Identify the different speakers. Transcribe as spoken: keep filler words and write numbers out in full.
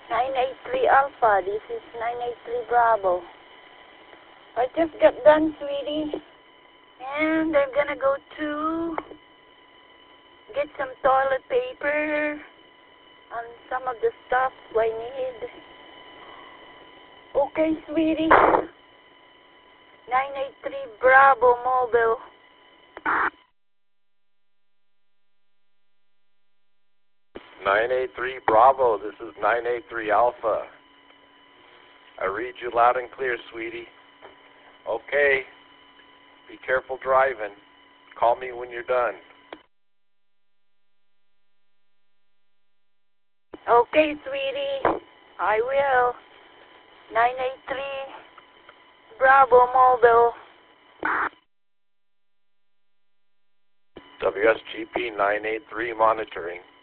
Speaker 1: nine eight three Alpha, this is nine eight three Bravo. I just got done, sweetie. And I'm gonna go to get some toilet paper and some of the stuff I need. Okay, sweetie. nine eight three Bravo Mobile.
Speaker 2: nine eight three Bravo, this is nine eight three Alpha. I read you loud and clear, sweetie. Okay, be careful driving. Call me when you're done.
Speaker 1: Okay, sweetie, I will. nine eight three Bravo Mobile.
Speaker 2: W S G P nine eight three monitoring.